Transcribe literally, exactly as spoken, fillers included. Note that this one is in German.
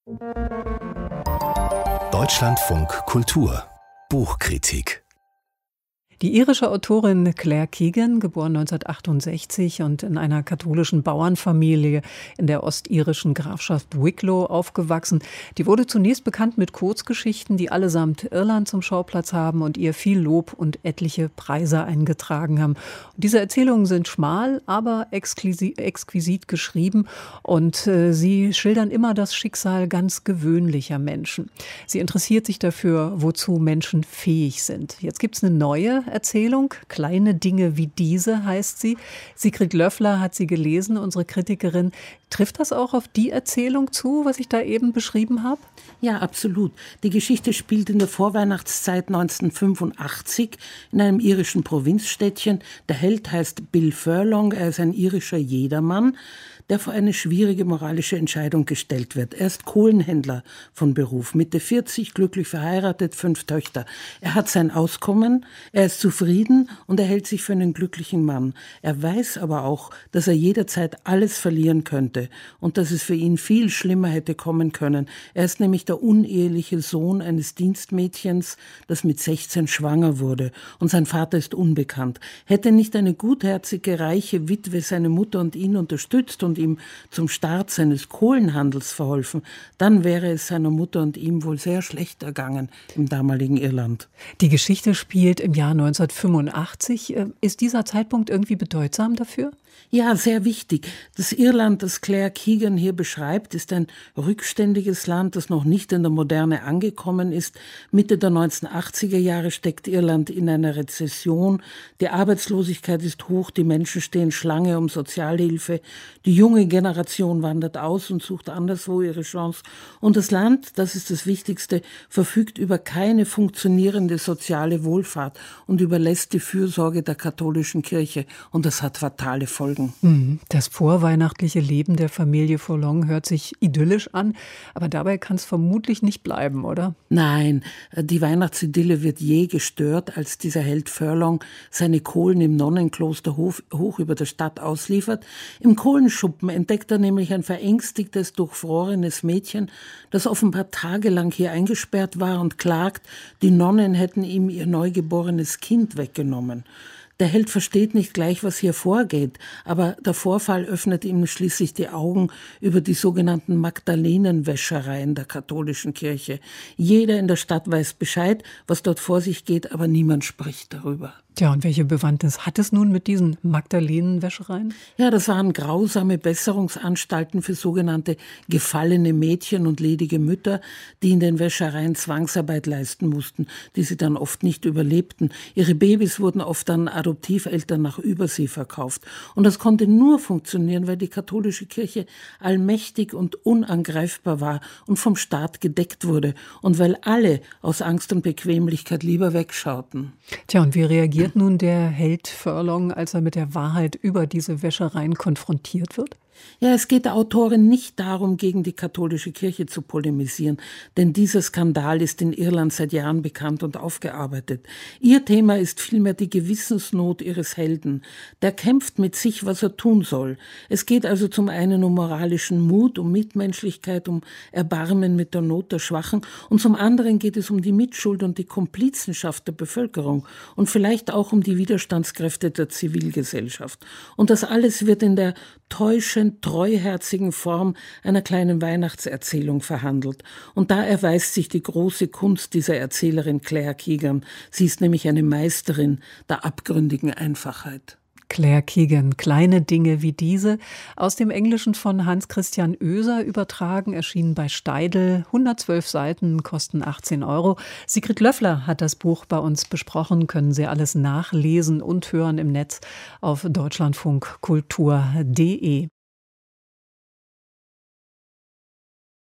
Deutschlandfunk Kultur Buchkritik. Die irische Autorin Claire Keegan, geboren neunzehnhundertachtundsechzig und in einer katholischen Bauernfamilie in der ostirischen Grafschaft Wicklow aufgewachsen, die wurde zunächst bekannt mit Kurzgeschichten, die allesamt Irland zum Schauplatz haben und ihr viel Lob und etliche Preise eingetragen haben. Und diese Erzählungen sind schmal, aber exquisit, exquisit geschrieben und äh, sie schildern immer das Schicksal ganz gewöhnlicher Menschen. Sie interessiert sich dafür, wozu Menschen fähig sind. Jetzt gibt es eine neue Erzählung, Kleine Dinge wie diese heißt sie. Sigrid Löffler hat sie gelesen, unsere Kritikerin. Trifft das auch auf die Erzählung zu, was ich da eben beschrieben habe? Ja, absolut. Die Geschichte spielt in der Vorweihnachtszeit neunzehnhundertfünfundachtzig in einem irischen Provinzstädtchen. Der Held heißt Bill Furlong, er ist ein irischer Jedermann, der vor eine schwierige moralische Entscheidung gestellt wird. Er ist Kohlenhändler von Beruf, Mitte vierzig, glücklich verheiratet, fünf Töchter. Er hat sein Auskommen, er ist zufrieden und er hält sich für einen glücklichen Mann. Er weiß aber auch, dass er jederzeit alles verlieren könnte und dass es für ihn viel schlimmer hätte kommen können. Er ist nämlich der uneheliche Sohn eines Dienstmädchens, das mit sechzehn schwanger wurde, und sein Vater ist unbekannt. Hätte nicht eine gutherzige, reiche Witwe seine Mutter und ihn unterstützt und ihm zum Start seines Kohlenhandels verholfen, dann wäre es seiner Mutter und ihm wohl sehr schlecht ergangen im damaligen Irland. Die Geschichte spielt im Jahr neunzehnhundertfünfundachtzig. Ist dieser Zeitpunkt irgendwie bedeutsam dafür? Ja, sehr wichtig. Das Irland, das Claire Keegan hier beschreibt, ist ein rückständiges Land, das noch nicht in der Moderne angekommen ist. Mitte der neunzehnhundertachtziger Jahre steckt Irland in einer Rezession. Die Arbeitslosigkeit ist hoch, die Menschen stehen Schlange um Sozialhilfe. Die junge Generation wandert aus und sucht anderswo ihre Chance. Und das Land, das ist das Wichtigste, verfügt über keine funktionierende soziale Wohlfahrt und überlässt die Fürsorge der katholischen Kirche. Und das hat fatale Folgen. Das vorweihnachtliche Leben der Familie Furlong hört sich idyllisch an, aber dabei kann es vermutlich nicht bleiben, oder? Nein, die Weihnachtsidylle wird je gestört, als dieser Held Furlong seine Kohlen im Nonnenkloster hoch, hoch über der Stadt ausliefert. Im Kohlenschuppen entdeckt er nämlich ein verängstigtes, durchfrorenes Mädchen, das offenbar tagelang hier eingesperrt war und klagt, die Nonnen hätten ihm ihr neugeborenes Kind weggenommen. Der Held versteht nicht gleich, was hier vorgeht, aber der Vorfall öffnet ihm schließlich die Augen über die sogenannten Magdalenenwäschereien der katholischen Kirche. Jeder in der Stadt weiß Bescheid, was dort vor sich geht, aber niemand spricht darüber. Tja, und welche Bewandtnis hat es nun mit diesen Magdalenenwäschereien? Ja, das waren grausame Besserungsanstalten für sogenannte gefallene Mädchen und ledige Mütter, die in den Wäschereien Zwangsarbeit leisten mussten, die sie dann oft nicht überlebten. Ihre Babys wurden oft an Adoptiveltern nach Übersee verkauft. Und das konnte nur funktionieren, weil die katholische Kirche allmächtig und unangreifbar war und vom Staat gedeckt wurde und weil alle aus Angst und Bequemlichkeit lieber wegschauten. Tja, und wie reagiert nun der Held Furlong, als er mit der Wahrheit über diese Wäschereien konfrontiert wird? Ja, es geht der Autorin nicht darum, gegen die katholische Kirche zu polemisieren, denn dieser Skandal ist in Irland seit Jahren bekannt und aufgearbeitet. Ihr Thema ist vielmehr die Gewissensnot ihres Helden. Der kämpft mit sich, was er tun soll. Es geht also zum einen um moralischen Mut, um Mitmenschlichkeit, um Erbarmen mit der Not der Schwachen und zum anderen geht es um die Mitschuld und die Komplizenschaft der Bevölkerung und vielleicht auch um die Widerstandskräfte der Zivilgesellschaft. Und das alles wird in der täuschend treuherzigen Form einer kleinen Weihnachtserzählung verhandelt. Und da erweist sich die große Kunst dieser Erzählerin Claire Keegan. Sie ist nämlich eine Meisterin der abgründigen Einfachheit. Claire Keegan, Kleine Dinge wie diese, aus dem Englischen von Hans Christian Oeser übertragen, erschienen bei Steidl, hundertzwölf Seiten, kosten achtzehn Euro. Sigrid Löffler hat das Buch bei uns besprochen, können Sie alles nachlesen und hören im Netz auf deutschlandfunk kultur punkt de.